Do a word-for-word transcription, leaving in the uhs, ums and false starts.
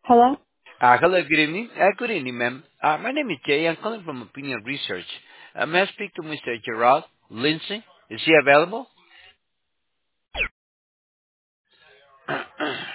Hello? Uh, hello, good evening. Uh, good evening, ma'am. Uh, my name is Jay. I'm calling from Opinion Research. Uh, may I speak to Mister Gerard Lindsay? Is he available?